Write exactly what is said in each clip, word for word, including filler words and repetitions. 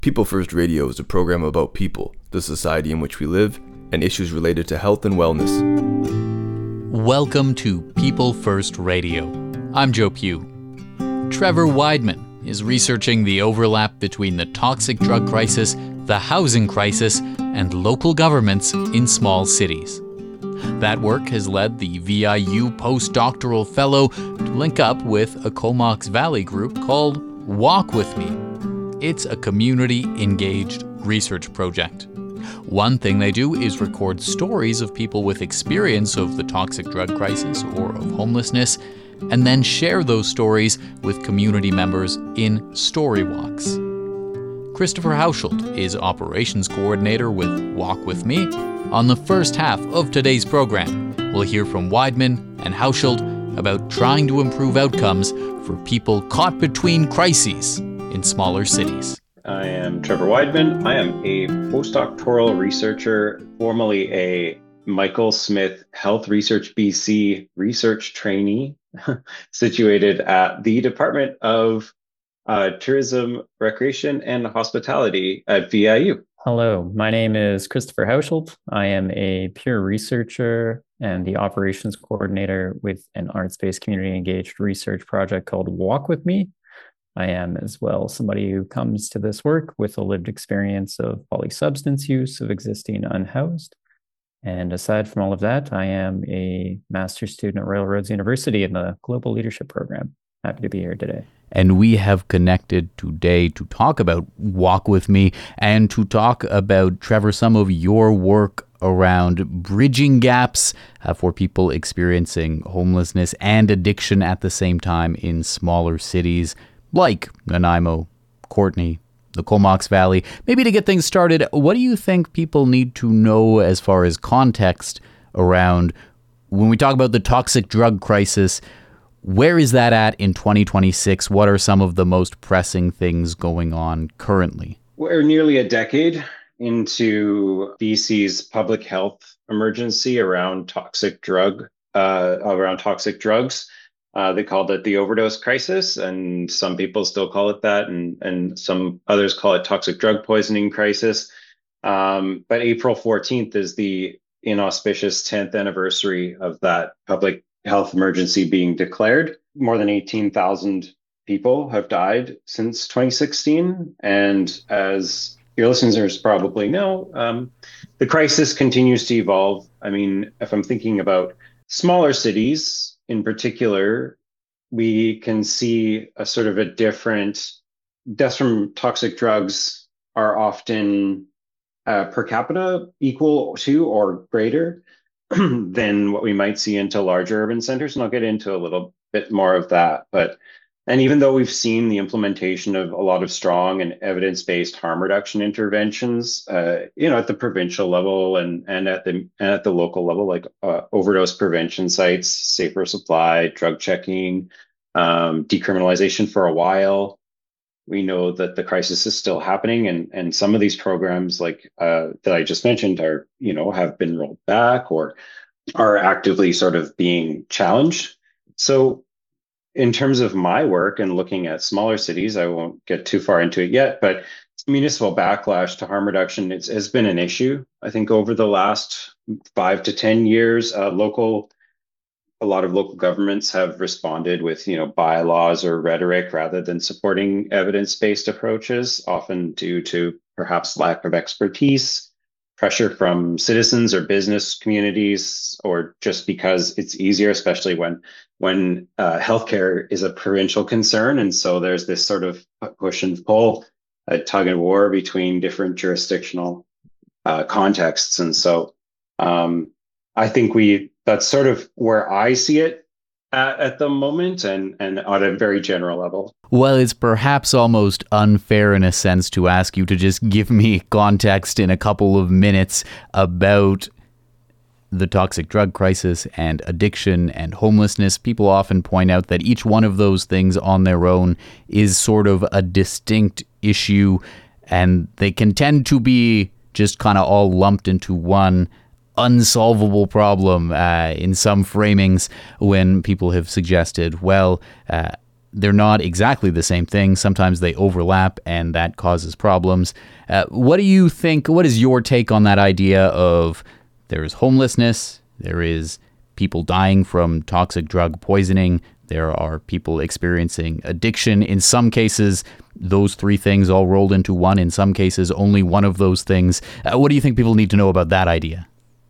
People First Radio is a program about people, the society in which we live, and issues related to health and wellness. Welcome to People First Radio. I'm Joe Pugh. Trevor Weidman is researching the overlap between the toxic drug crisis, the housing crisis, and local governments in small cities. That work has led the V I U postdoctoral fellow to link up with a Comox Valley group called Walk With Me. It's a community-engaged research project. One thing they do is record stories of people with experience of the toxic drug crisis or of homelessness, and then share those stories with community members in story walks. Christopher Hauschild is operations coordinator with Walk With Me. On the first half of today's program, we'll hear from Weidman and Hauschild about trying to improve outcomes for people caught between crises in smaller cities. I am Trevor Weidman. I am a postdoctoral researcher, formerly a Michael Smith Health Research B C research trainee, situated at the Department of uh, Tourism, Recreation, and Hospitality at V I U. Hello, my name is Christopher Hauschild. I am a peer researcher and the operations coordinator with an arts-based community engaged research project called Walk With Me. I am as well somebody who comes to this work with a lived experience of polysubstance use, of existing unhoused. And aside from all of that, I am a master's student at Railroads University in the Global Leadership Program. Happy to be here today. And we have connected today to talk about Walk With Me and to talk about, Trevor, some of your work around bridging gaps uh, for people experiencing homelessness and addiction at the same time in smaller cities like Nanaimo, Courtenay, the Comox Valley. Maybe to get things started, what do you think people need to know as far as context around when we talk about the toxic drug crisis? Where is that at in twenty twenty-six? What are some of the most pressing things going on currently? We're nearly a decade into B C's public health emergency around toxic drug, uh, around toxic drugs. Uh, they called it the overdose crisis, and some people still call it that, and, and some others call it toxic drug poisoning crisis. Um, but April fourteenth is the inauspicious tenth anniversary of that public health emergency being declared. More than eighteen thousand people have died since twenty sixteen. And as your listeners probably know, um, the crisis continues to evolve. I mean, if I'm thinking about smaller cities, in particular, we can see a sort of a different, deaths from toxic drugs are often uh, per capita equal to or greater than what we might see into larger urban centers. And I'll get into a little bit more of that. But, and even though we've seen the implementation of a lot of strong and evidence-based harm reduction interventions, uh, you know, at the provincial level and, and at the and at the local level, like uh, overdose prevention sites, safer supply, drug checking, um, decriminalization for a while, we know that the crisis is still happening, and and some of these programs, like uh, that I just mentioned, are you know have been rolled back or are actively sort of being challenged. So, in terms of my work and looking at smaller cities, I won't get too far into it yet, but municipal backlash to harm reduction it's, has been an issue. I think over the last five to ten years, uh, local, a lot of local governments have responded with, you know, bylaws or rhetoric rather than supporting evidence-based approaches, often due to perhaps lack of expertise, pressure from citizens or business communities, or just because it's easier, especially when when uh, healthcare is a provincial concern. And so there's this sort of push and pull, a tug and war between different jurisdictional uh, contexts. And so um, I think we that's sort of where I see it at, at the moment, and, and on a very general level. Well, it's perhaps almost unfair in a sense to ask you to just give me context in a couple of minutes about the toxic drug crisis and addiction and homelessness. People often point out that each one of those things on their own is sort of a distinct issue, and they can tend to be just kind of all lumped into one unsolvable problem uh, in some framings when people have suggested, well, uh, they're not exactly the same thing. Sometimes they overlap, and that causes problems. Uh, what do you think? What is your take on that idea of there is homelessness, there is people dying from toxic drug poisoning, there are people experiencing addiction. In some cases, those three things all rolled into one. In some cases, only one of those things. Uh, what do you think people need to know about that idea?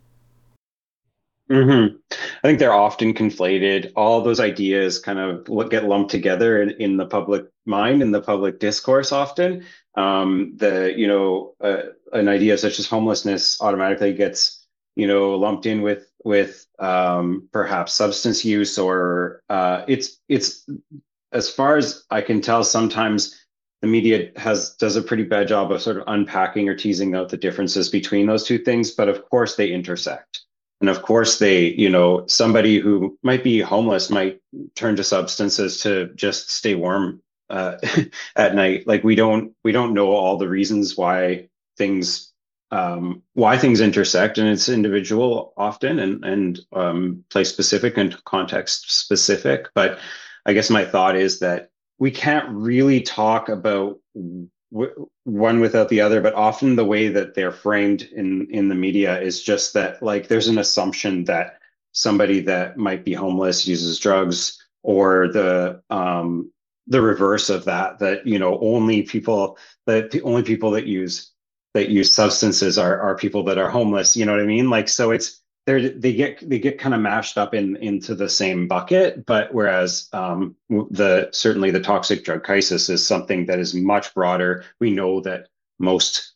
Mm-hmm. I think they're often conflated. All those ideas kind of what get lumped together in, in the public mind, in the public discourse often. Um, the, you know, uh, an idea such as homelessness automatically gets, you know, lumped in with with um, perhaps substance use, or uh, it's it's as far as I can tell, sometimes the media has does a pretty bad job of sort of unpacking or teasing out the differences between those two things. But of course, they intersect. And of course, they, you know, somebody who might be homeless might turn to substances to just stay warm uh, at night. Like we don't, we don't know all the reasons why things, um, why things intersect, and it's individual often and and um, place specific and context specific. But I guess my thought is that we can't really talk about w- one without the other, but often the way that they're framed in in the media is just that, like, there's an assumption that somebody that might be homeless uses drugs, or the um the reverse of that, that, you know, only people that the only people that use that use substances are are people that are homeless, you know what I mean? Like, so it's they they get they get kind of mashed up in into the same bucket. But whereas um, the certainly the toxic drug crisis is something that is much broader. We know that most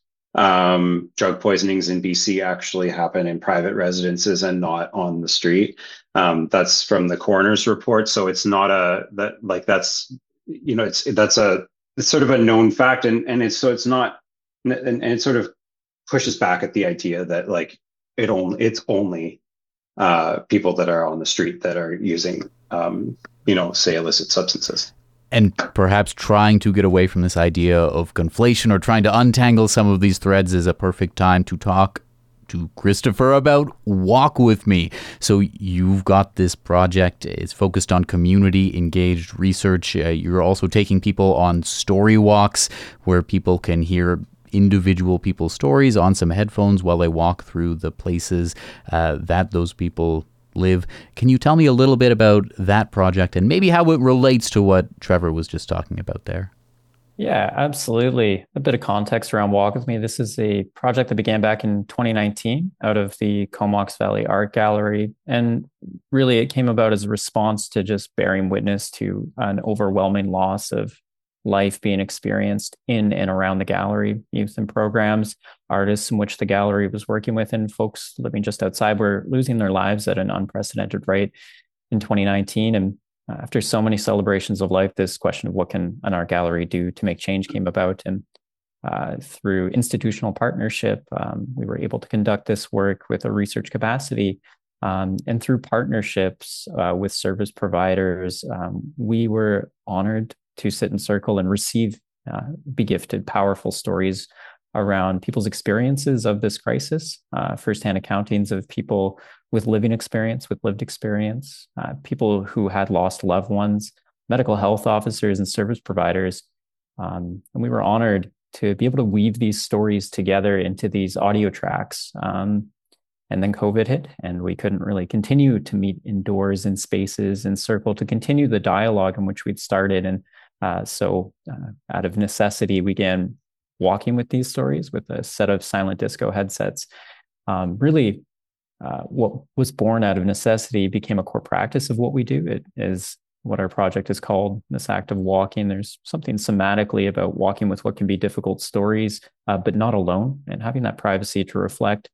um, drug poisonings in B C actually happen in private residences and not on the street. Um, that's from the coroner's report. So it's not a that like that's you know it's that's a it's sort of a known fact, and and it's so it's not and, and it sort of pushes back at the idea that, like, it only it's only uh, people that are on the street that are using, um, you know, say illicit substances. And perhaps trying to get away from this idea of conflation, or trying to untangle some of these threads, is a perfect time to talk to Christopher about Walk With Me. So you've got this project. It's focused on community engaged research. Uh, you're also taking people on story walks where people can hear individual people's stories on some headphones while they walk through the places uh, that those people live. Can you tell me a little bit about that project and maybe how it relates to what Trevor was just talking about there? Yeah, absolutely. A bit of context around Walk With Me. This is a project that began back in twenty nineteen out of the Comox Valley Art Gallery. And really it came about as a response to just bearing witness to an overwhelming loss of life being experienced in and around the gallery, youth and programs, artists in which the gallery was working with, and folks living just outside were losing their lives at an unprecedented rate in twenty nineteen. And after so many celebrations of life, this question of what can an art gallery do to make change came about. And uh, through institutional partnership, um, we were able to conduct this work with a research capacity. Um, and through partnerships uh, with service providers, um, we were honored to sit in circle and receive, uh, be gifted powerful stories around people's experiences of this crisis, uh, firsthand accountings of people with living experience, with lived experience, uh, people who had lost loved ones, medical health officers and service providers. Um, and we were honored to be able to weave these stories together into these audio tracks. Um, and then COVID hit, and we couldn't really continue to meet indoors in spaces in circle to continue the dialogue in which we'd started. And Uh, so uh, out of necessity, we began walking with these stories with a set of silent disco headsets. Um, really, uh, what was born out of necessity became a core practice of what we do. It is what our project is called, this act of walking. There's something somatically about walking with what can be difficult stories, uh, but not alone, and having that privacy to reflect.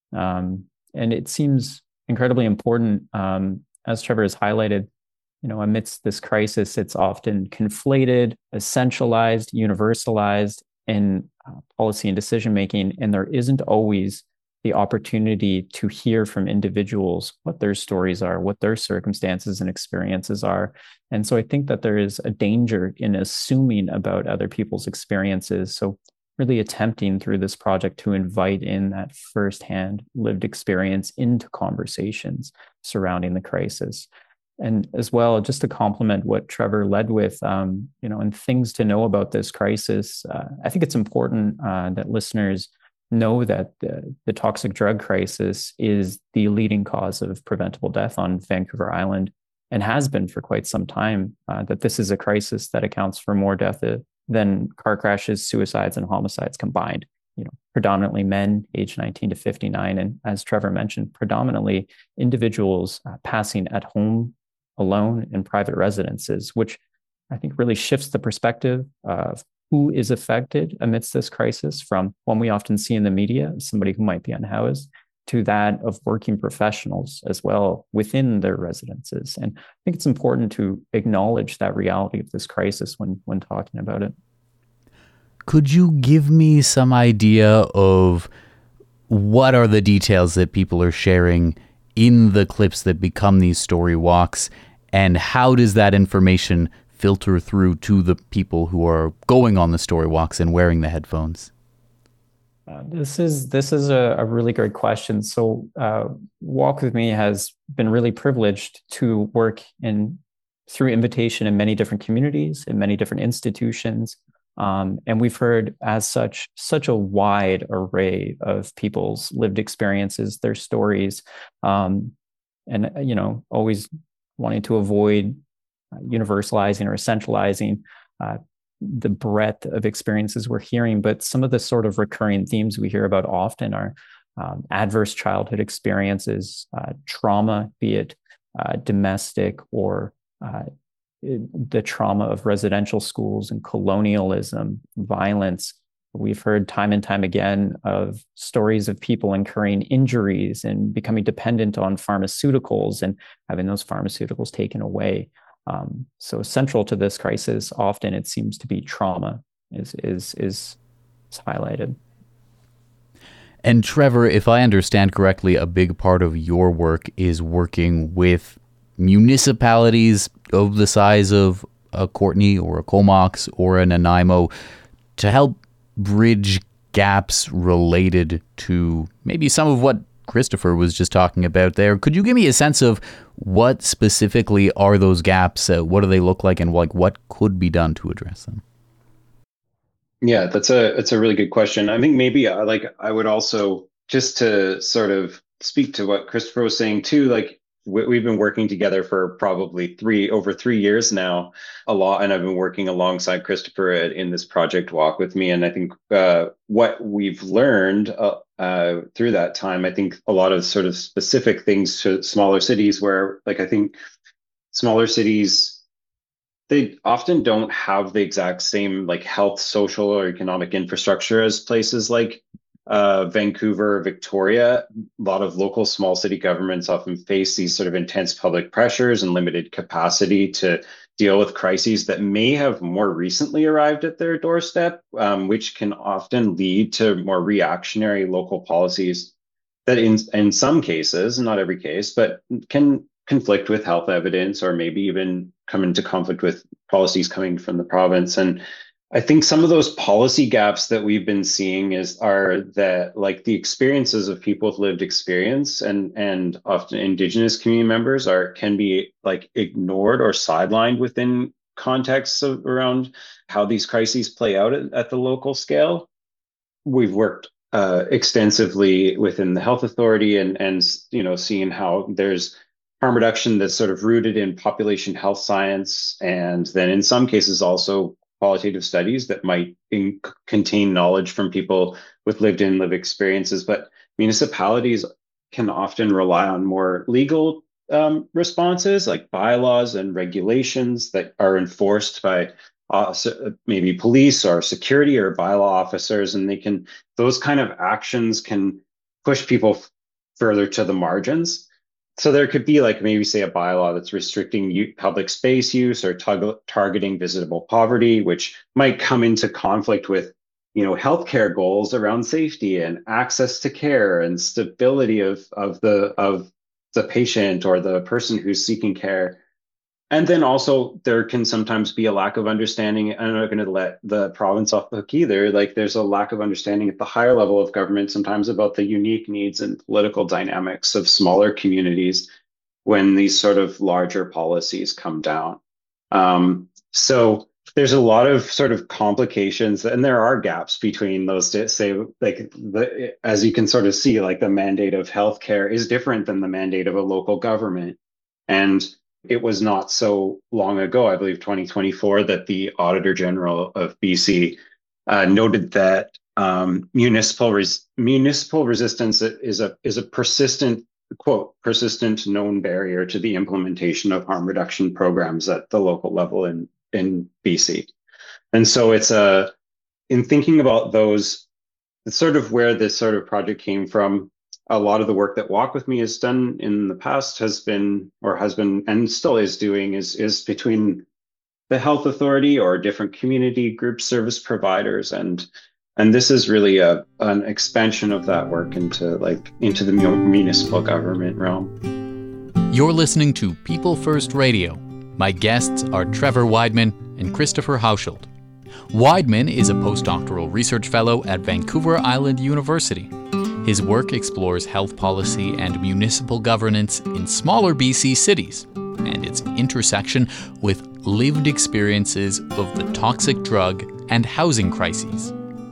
Um, and it seems incredibly important, um, as Trevor has highlighted, you know, amidst this crisis, it's often conflated, essentialized, universalized in uh, policy and decision-making, and there isn't always the opportunity to hear from individuals what their stories are, what their circumstances and experiences are. And so I think that there is a danger in assuming about other people's experiences. So really attempting through this project to invite in that firsthand lived experience into conversations surrounding the crisis. And as well, just to complement what Trevor led with, um, you know, and things to know about this crisis, uh, I think it's important uh, that listeners know that the, the toxic drug crisis is the leading cause of preventable death on Vancouver Island and has been for quite some time, uh, that this is a crisis that accounts for more death than car crashes, suicides, and homicides combined. You know, predominantly men aged nineteen to fifty-nine. And as Trevor mentioned, predominantly individuals uh, passing at home alone in private residences, which I think really shifts the perspective of who is affected amidst this crisis from one we often see in the media, somebody who might be unhoused, to that of working professionals as well within their residences. And I think it's important to acknowledge that reality of this crisis when, when talking about it. Could you give me some idea of what are the details that people are sharing in the clips that become these story walks, and how does that information filter through to the people who are going on the story walks and wearing the headphones? Uh, this is this is a, a really great question. So, uh, Walk With Me has been really privileged to work in through invitation in many different communities, in many different institutions, um, and we've heard as such such a wide array of people's lived experiences, their stories, um, and you know, always wanting to avoid universalizing or essentializing uh, the breadth of experiences we're hearing, but some of the sort of recurring themes we hear about often are um, adverse childhood experiences, uh, trauma, be it uh, domestic or uh, the trauma of residential schools and colonialism, violence. We've heard time and time again of stories of people incurring injuries and becoming dependent on pharmaceuticals and having those pharmaceuticals taken away. Um, so central to this crisis, often it seems to be trauma is is is, is highlighted. And Trevor, if I understand correctly, a big part of your work is working with municipalities of the size of a Courtenay or a Comox or a Nanaimo to help bridge gaps related to maybe some of what Christopher was just talking about there. Could you give me a sense of what specifically are those gaps? Uh, what do they look like, and like what could be done to address them? Yeah, that's a that's a really good question. I think maybe uh, like I would also, just to sort of speak to what Christopher was saying too, like we, we've been working together for probably three over three years now, a lot, and I've been working alongside Christopher at, in this project Walk With Me, and I think uh, what we've learned uh, uh, through that time, I think a lot of sort of specific things to smaller cities where, like, I think smaller cities, they often don't have the exact same like health, social, or economic infrastructure as places like uh, Vancouver, Victoria. A lot of local small city governments often face these sort of intense public pressures and limited capacity to deal with crises that may have more recently arrived at their doorstep, um, which can often lead to more reactionary local policies that in, in some cases, not every case, but can conflict with health evidence or maybe even come into conflict with policies coming from the province. And I think some of those policy gaps that we've been seeing is are that like the experiences of people with lived experience and and often Indigenous community members are can be like ignored or sidelined within contexts of, around how these crises play out at, at the local scale. We've worked uh, extensively within the health authority and and you know seeing how there's harm reduction that's sort of rooted in population health science, and then in some cases also qualitative studies that might in, contain knowledge from people with lived in lived experiences. But municipalities can often rely on more legal um, responses like bylaws and regulations that are enforced by uh, maybe police or security or bylaw officers, and they can those kind of actions can push people f- further to the margins. So there could be like maybe say a bylaw that's restricting u- public space use or tug- targeting visitable poverty, which might come into conflict with, you know, healthcare goals around safety and access to care and stability of of the of the patient or the person who's seeking care. And then also there can sometimes be a lack of understanding. I'm not going to let the province off the hook either. Like there's a lack of understanding at the higher level of government sometimes about the unique needs and political dynamics of smaller communities when these sort of larger policies come down. Um, so there's a lot of sort of complications, and there are gaps between those. Say, like the, as you can sort of see, like the mandate of healthcare is different than the mandate of a local government, and it was not so long ago, I believe twenty twenty-four, that the Auditor General of B C uh, noted that um, municipal res- municipal resistance is a is a persistent, quote, persistent known barrier to the implementation of harm reduction programs at the local level in in B C. And so it's a in thinking about those, it's sort of where this sort of project came from. A lot of the work that Walk With Me has done in the past has been, or has been, and still is doing, is is between the health authority or different community group service providers, and and this is really a an expansion of that work into like into the municipal government realm. You're listening to People First Radio. My guests are Trevor Weidman and Christopher Hauschild. Weidman is a postdoctoral research fellow at Vancouver Island University. His work explores health policy and municipal governance in smaller B C cities and its intersection with lived experiences of the toxic drug and housing crises.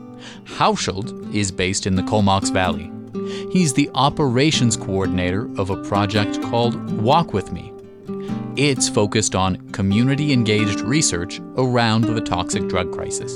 Hauschild is based in the Comox Valley. He's the operations coordinator of a project called Walk With Me. It's focused on community-engaged research around the toxic drug crisis.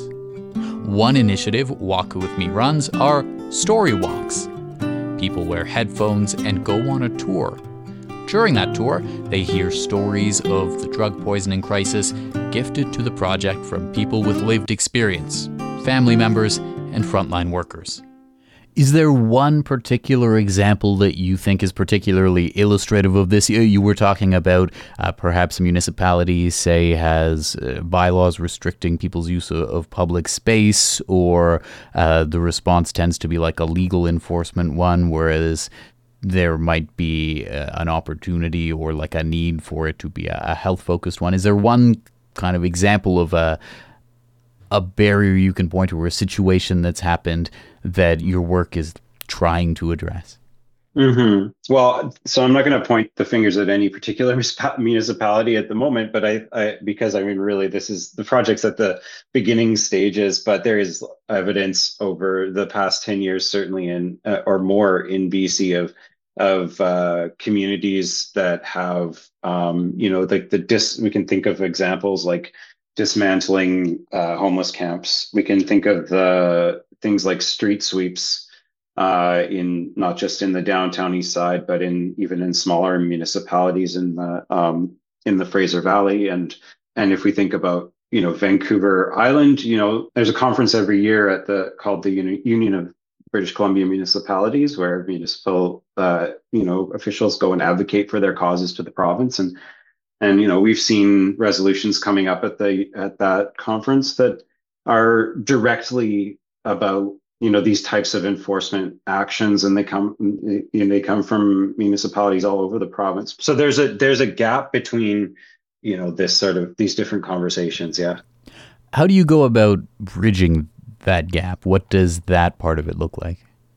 One initiative Walk With Me runs are story walks. People wear headphones and go on a tour. During that tour, they hear stories of the drug poisoning crisis gifted to the project from people with lived experience, family members, and frontline workers. Is there one particular example that you think is particularly illustrative of this? You were talking about uh, perhaps municipalities, say, has uh, bylaws restricting people's use of, of public space, or uh, the response tends to be like a legal enforcement one, whereas there might be uh, an opportunity or like a need for it to be a, a health-focused one. Is there one kind of example of a a barrier you can point to, or a situation that's happened that your work is trying to address? Mm-hmm. Well, so I'm not going to point the fingers at any particular municipality at the moment, but I, I, because I mean, really, this is the project's at the beginning stages, but there is evidence over the past ten years, certainly in, uh, or more in B C of, of uh, communities that have, um, you know, like the dis, we can think of examples like dismantling uh, homeless camps. We can think of the things like street sweeps uh, in not just in the downtown east side, but in even in smaller municipalities in the um, in the Fraser Valley. And and if we think about, you know, Vancouver Island, you know, there's a conference every year at the called the Uni- Union of British Columbia Municipalities, where municipal uh, you know officials go and advocate for their causes to the province. And And, you know, we've seen resolutions coming up at the at that conference that are directly about, you know, these types of enforcement actions, and they come you know, they come from municipalities all over the province. So there's a there's a gap between, you know, this sort of these different conversations. Yeah. How do you go about bridging that gap? What does that part of it look like?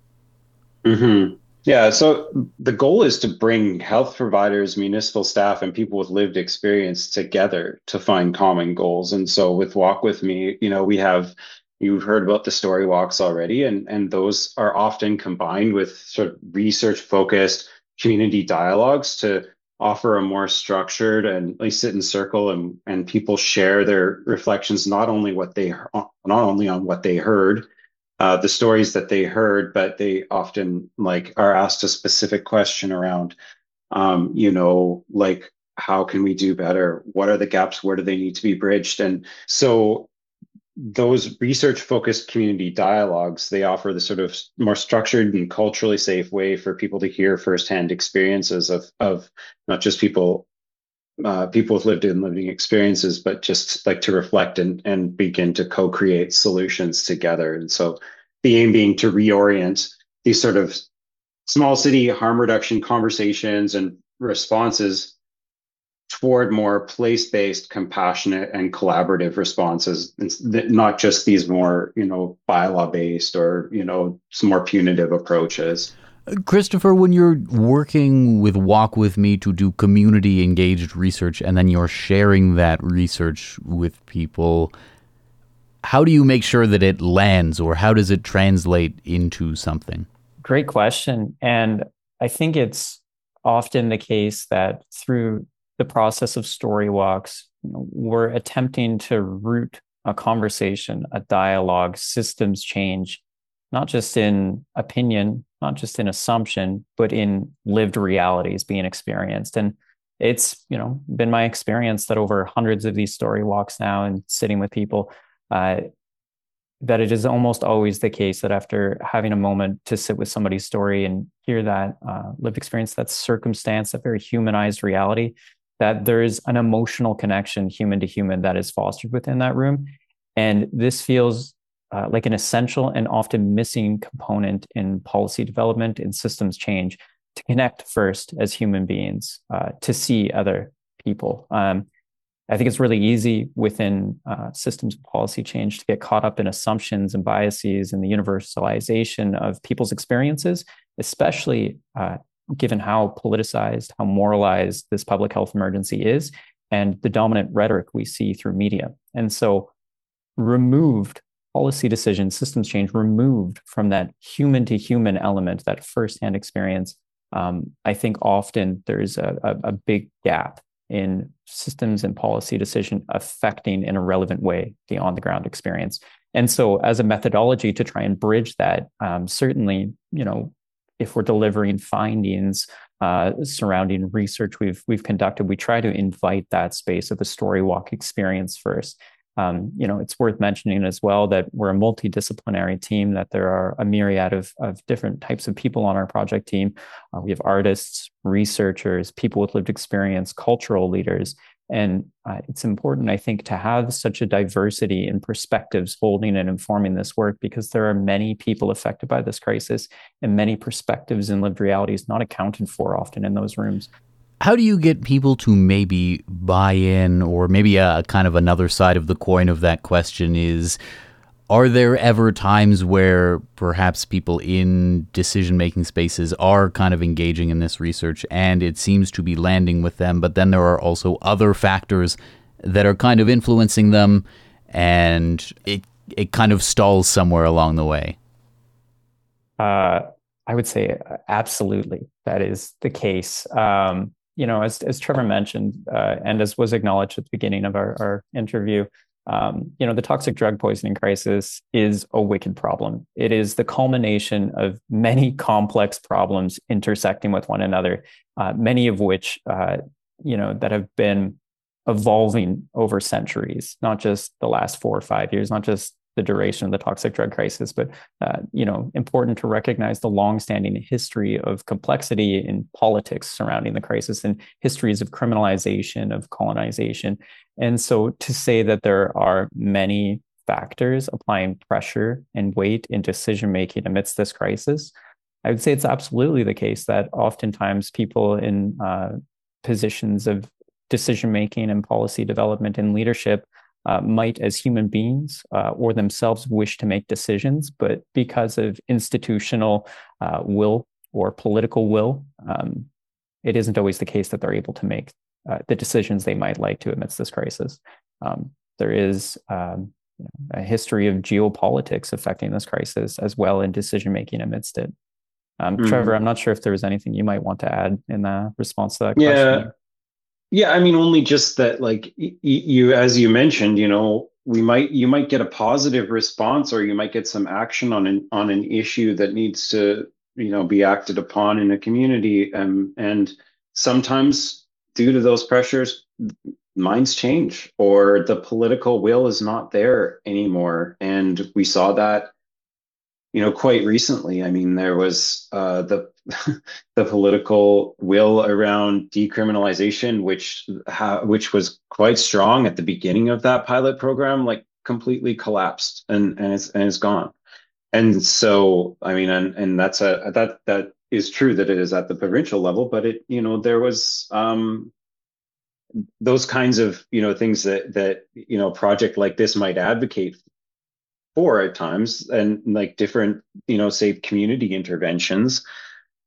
Mm-hmm. Yeah, so the goal is to bring health providers, municipal staff, and people with lived experience together to find common goals. And so with Walk With Me, you know, we have, you've heard about the story walks already, and, and those are often combined with sort of research-focused community dialogues to offer a more structured and they sit in circle and, and people share their reflections, not only what they, not only on what they heard, Uh, the stories that they heard, but they often like are asked a specific question around, um, you know, like, how can we do better? What are the gaps? Where do they need to be bridged? And so those research-focused community dialogues, they offer the sort of more structured and culturally safe way for people to hear firsthand experiences of, of not just people Uh, people with lived in living experiences, but just like to reflect and, and begin to co-create solutions together. And so the aim being to reorient these sort of small city harm reduction conversations and responses toward more place-based, compassionate, and collaborative responses, not just these more, you know, bylaw-based or, you know, some more punitive approaches. Christopher, when you're working with Walk With Me to do community engaged research and then you're sharing that research with people, how do you make sure that it lands, or how does it translate into something? Great question. And I think it's often the case that through the process of story walks, you know, we're attempting to root a conversation, a dialogue, systems change, not just in opinion, not just in assumption, but in lived realities being experienced. And it's, you know, been my experience that over hundreds of these story walks now and sitting with people, uh, that it is almost always the case that after having a moment to sit with somebody's story and hear that uh, lived experience, that circumstance, that very humanized reality, that there is an emotional connection, human to human, that is fostered within that room. And this feels uh, like an essential and often missing component in policy development and systems change, to connect first as human beings, uh, to see other people. Um, I think it's really easy within uh, systems policy change to get caught up in assumptions and biases and the universalization of people's experiences, especially uh, given how politicized, how moralized this public health emergency is, and the dominant rhetoric we see through media. And so removed policy decisions, systems change, removed from that human to human element, that firsthand experience, um, I think often there's a, a, a big gap in systems and policy decision affecting in a relevant way the on-the-ground experience. And so as a methodology to try and bridge that, um, certainly, you know, if we're delivering findings uh, surrounding research we've we've conducted, we try to invite that space of a story walk experience first. Um, you know, it's worth mentioning as well that we're a multidisciplinary team, that there are a myriad of, of different types of people on our project team. Uh, we have artists, researchers, people with lived experience, cultural leaders. And uh, it's important, I think, to have such a diversity in perspectives holding and informing this work, because there are many people affected by this crisis and many perspectives and lived realities not accounted for often in those rooms. How do you get people to maybe buy in, or maybe a kind of another side of the coin of that question is, are there ever times where perhaps people in decision-making spaces are kind of engaging in this research and it seems to be landing with them, but then there are also other factors that are kind of influencing them and it it kind of stalls somewhere along the way? Uh, I would say absolutely that is the case. Um, You know, as as Trevor mentioned, uh, and as was acknowledged at the beginning of our, our interview, um, you know, the toxic drug poisoning crisis is a wicked problem. It is the culmination of many complex problems intersecting with one another, uh, many of which, uh, you know, that have been evolving over centuries, not just the last four or five years, not just the duration of the toxic drug crisis, but, uh, you know, important to recognize the longstanding history of complexity in politics surrounding the crisis and histories of criminalization, of colonization. And so to say that there are many factors applying pressure and weight in decision-making amidst this crisis, I would say it's absolutely the case that oftentimes people in uh, positions of decision-making and policy development and leadership Uh, might, as human beings uh, or themselves, wish to make decisions, but because of institutional uh, will or political will, um, it isn't always the case that they're able to make uh, the decisions they might like to amidst this crisis. Um, there is um, you know, a history of geopolitics affecting this crisis as well in decision-making amidst it. Um, mm-hmm. Trevor, I'm not sure if there was anything you might want to add in the response to that yeah. question. Yeah, I mean, only just that, like y- you, as you mentioned, you know, we might, you might get a positive response, or you might get some action on an on an issue that needs to, you know, be acted upon in a community, um, and sometimes due to those pressures, minds change, or the political will is not there anymore, and we saw that, you know, quite recently. I mean, there was uh, the the political will around decriminalization, which ha- which was quite strong at the beginning of that pilot program, like completely collapsed and and it's and it's gone. And so, I mean, and and that's a that that is true that it is at the provincial level, but it, you know, there was um, those kinds of, you know, things that that you know, a project like this might advocate for at times, and like different, you know, say community interventions.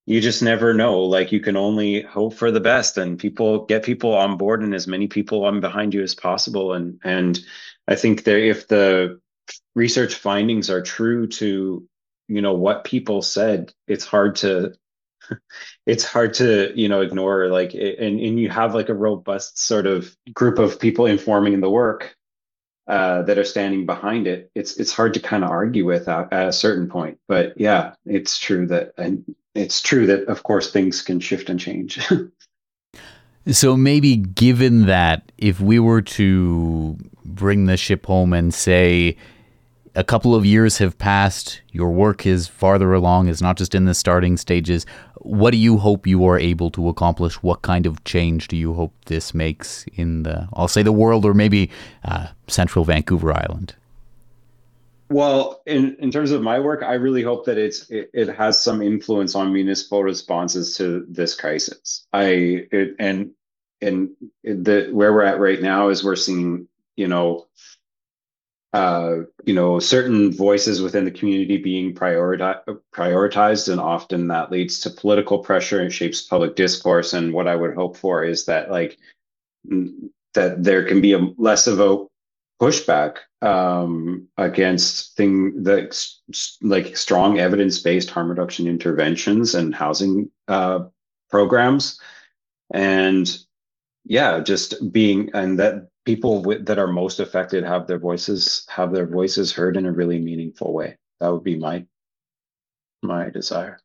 you just never know. Like, you can only hope for the best, and people get people on board, and as many people on behind you as possible. And and I think that if the research findings are true to, you know, what people said, it's hard to it's hard to, you know, ignore. Like, and and you have like a robust sort of group of people informing the work uh, that are standing behind it. It's it's hard to kind of argue with at, at a certain point. But yeah, it's true that, and it's true that of course things can shift and change. So maybe given that, if we were to bring the ship home and say a couple of years have passed, your work is farther along, is not just in the starting stages, what do you hope you are able to accomplish? What kind of change do you hope this makes in the, I'll say the world, or maybe uh, central Vancouver Island? Well, in, in terms of my work, I really hope that it's it, it has some influence on municipal responses to this crisis. I it, and and the where we're at right now is we're seeing, you know, uh, you know, certain voices within the community being prioritized, prioritized, and often that leads to political pressure and shapes public discourse. And what I would hope for is that, like, that there can be a less of a pushback um, against thing that like strong evidence-based harm reduction interventions and housing uh, programs, and yeah, just being, and that people with, that are most affected have their voices have their voices heard in a really meaningful way. That would be my my desire.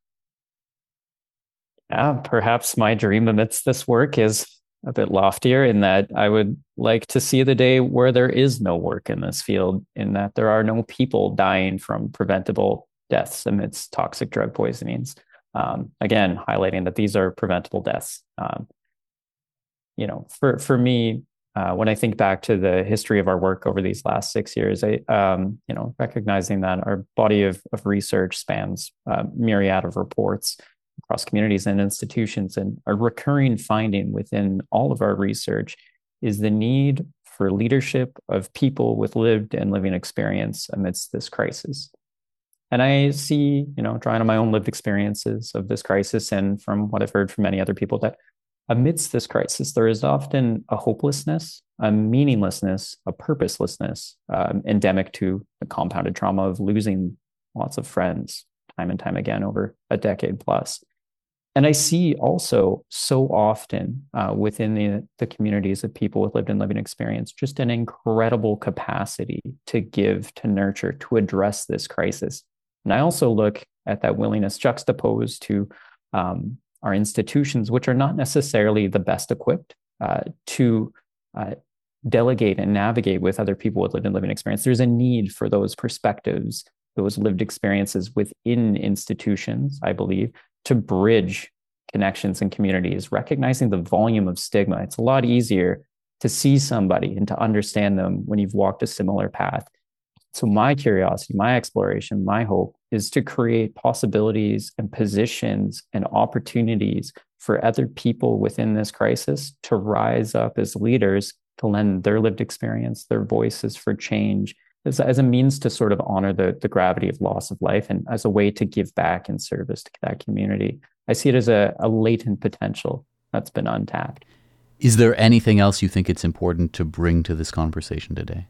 Yeah, perhaps my dream amidst this work is a bit loftier, in that I would like to see the day where there is no work in this field, in that there are no people dying from preventable deaths amidst toxic drug poisonings. Um, again, highlighting that these are preventable deaths. Um, you know, for, for me, uh, when I think back to the history of our work over these last six years, I, um, you know, recognizing that our body of, of research spans a myriad of reports across communities and institutions, and a recurring finding within all of our research is the need for leadership of people with lived and living experience amidst this crisis. And I see, you know, drawing on my own lived experiences of this crisis, and from what I've heard from many other people, that amidst this crisis, there is often a hopelessness, a meaninglessness, a purposelessness um, endemic to the compounded trauma of losing lots of friends time and time again over a decade plus. And I see also so often uh, within the, the communities of people with lived and living experience, just an incredible capacity to give, to nurture, to address this crisis. And I also look at that willingness juxtaposed to um, our institutions, which are not necessarily the best equipped uh, to uh, delegate and navigate with other people with lived and living experience. There's a need for those perspectives, those lived experiences within institutions, I believe, to bridge connections and communities, recognizing the volume of stigma. It's a lot easier to see somebody and to understand them when you've walked a similar path. So my curiosity, my exploration, my hope is to create possibilities and positions and opportunities for other people within this crisis to rise up as leaders, to lend their lived experience, their voices for change, as, as a means to sort of honor the, the gravity of loss of life, and as a way to give back in service to that community. I see it as a, a latent potential that's been untapped. Is there anything else you think it's important to bring to this conversation today?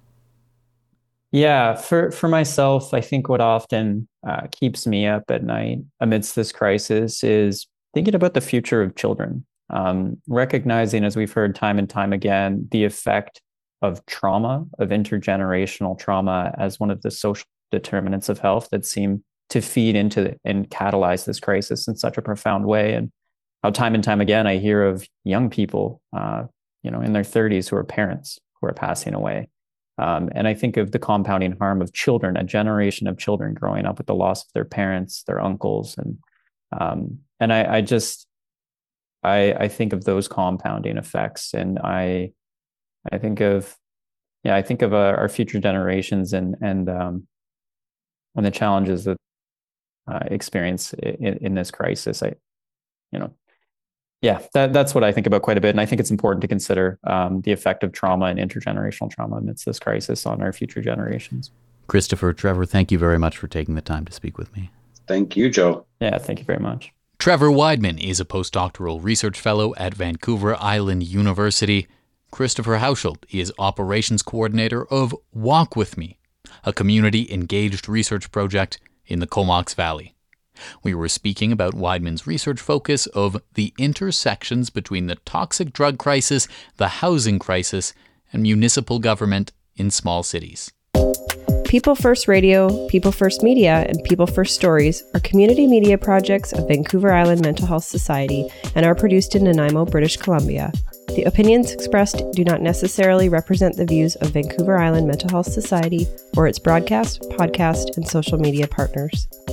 Yeah, for, for myself, I think what often uh, keeps me up at night amidst this crisis is thinking about the future of children, um, recognizing, as we've heard time and time again, the effect of trauma, of intergenerational trauma, as one of the social determinants of health that seem to feed into the, and catalyze this crisis in such a profound way. And how time and time again I hear of young people, uh, you know, in their thirties who are parents who are passing away. Um, and I think of the compounding harm of children, a generation of children growing up with the loss of their parents, their uncles, and um, and I, I just I, I think of those compounding effects, and I I think of yeah I think of uh, our future generations and and um, and the challenges that uh, experience in, in this crisis. I you know. Yeah, that, that's what I think about quite a bit. And I think it's important to consider um, the effect of trauma and intergenerational trauma amidst this crisis on our future generations. Christopher, Trevor, thank you very much for taking the time to speak with me. Thank you, Joe. Yeah, thank you very much. Trevor Weidman is a postdoctoral research fellow at Vancouver Island University. Christopher Hauschild is operations coordinator of Walk With Me, a community-engaged research project in the Comox Valley. We were speaking about Weidman's research focus of the intersections between the toxic drug crisis, the housing crisis, and municipal government in small cities. People First Radio, People First Media, and People First Stories are community media projects of Vancouver Island Mental Health Society and are produced in Nanaimo, British Columbia. The opinions expressed do not necessarily represent the views of Vancouver Island Mental Health Society or its broadcast, podcast, and social media partners.